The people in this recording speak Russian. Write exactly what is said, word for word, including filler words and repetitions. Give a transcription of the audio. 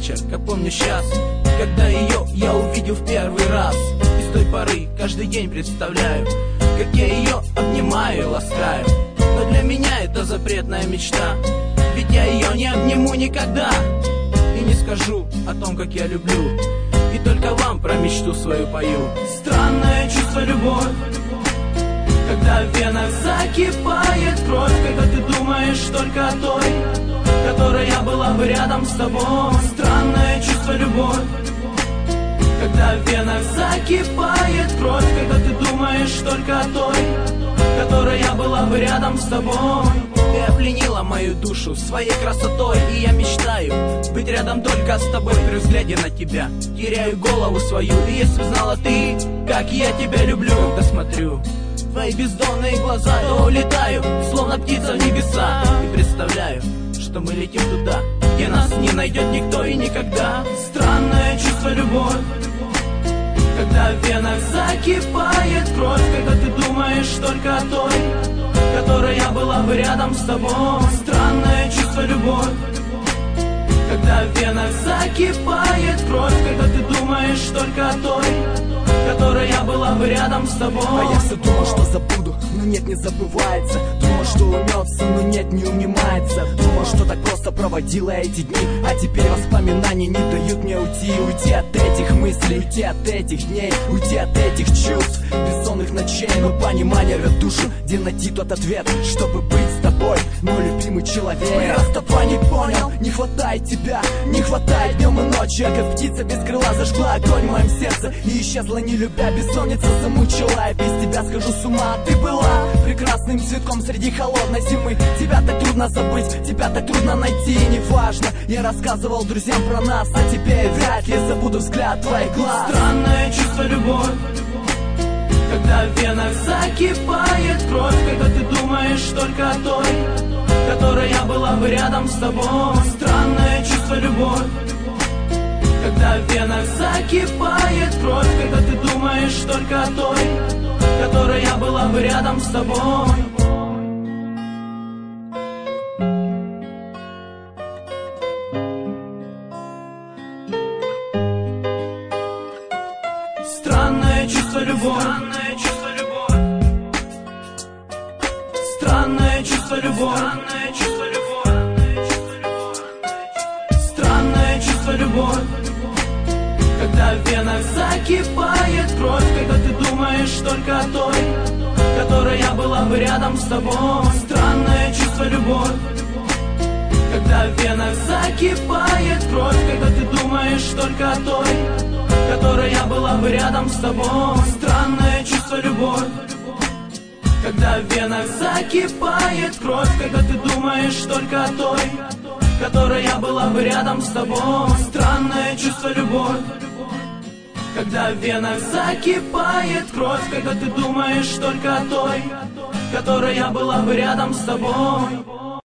вечер, как помню сейчас, когда ее я увидел в первый раз. И с той поры каждый день представляю, как я ее обнимаю и ласкаю. Но для меня это запретная мечта, ведь я ее не обниму никогда. И не скажу о том, как я люблю, и только вам про мечту свою пою. Странное чувство любовь, когда в венах закипает кровь, когда ты думаешь только о той, которая была бы рядом с тобой. Странное чувство любовь, когда в венах закипает кровь, когда ты думаешь только о той, которая была бы рядом с тобой. Ты опленила мою душу своей красотой, и я мечтаю быть рядом только с тобой. При взгляде на тебя теряю голову свою, и если б знала ты, как я тебя люблю. Когда смотрю в твои бездонные глаза, то улетаю, словно птица в небеса, и представляю, что мы летим туда, где нас не найдет никто и никогда. Странное чувство любовь, когда в венах закипает кровь, когда ты думаешь только о той, которая была бы рядом с тобой. Странное чувство любовь, когда в венах закипает кровь, когда ты думаешь только о той, которая была бы рядом с тобой. А я все думал, что забуду, но нет, не забывается. Думал, что умется, но нет, не унимается. Думал, что так просто проводила эти дни, а теперь воспоминания не дают мне уйти. Уйти от этих мыслей, уйти от этих дней, уйти от этих чувств, бессонных ночей. Но понимание рвет душу, где найти тот ответ, чтобы быть с тобой, мой любимый человек. Я с тобой не понял, не хватает тебя, не хватает днем и ночью. Я как птица без крыла зажгла огонь в моем сердце и исчезла, не любя, бессонница замучила. Я без тебя схожу с ума, ты была прекрасным цветком среди холодной зимы. Тебя так трудно забыть, тебя так трудно найти. Неважно, я рассказывал друзьям про нас, а теперь вряд ли забуду взгляд твоих глаз. Странное чувство любовь, когда в венах закипает кровь, когда ты думаешь только о той, которая была бы рядом с тобой. Странное чувство любовь, когда в венах закипает кровь, когда ты думаешь только о той, которая была бы рядом с тобой. Странное чувство любовь, странное чувство любовь, странное чувство любовь, когда в венах закипает кровь, когда ты думаешь только о той, которая была бы рядом с тобой. Странное чувство любовь, когда в венах закипает кровь, когда ты думаешь только о той, которая была бы рядом с тобой. Странное чувство любовь, когда в венах закипает кровь, когда ты думаешь только о той, которая была бы рядом с тобой. Странное чувство любовь, когда в венах закипает кровь, когда ты думаешь только о той, которая была бы рядом с тобой.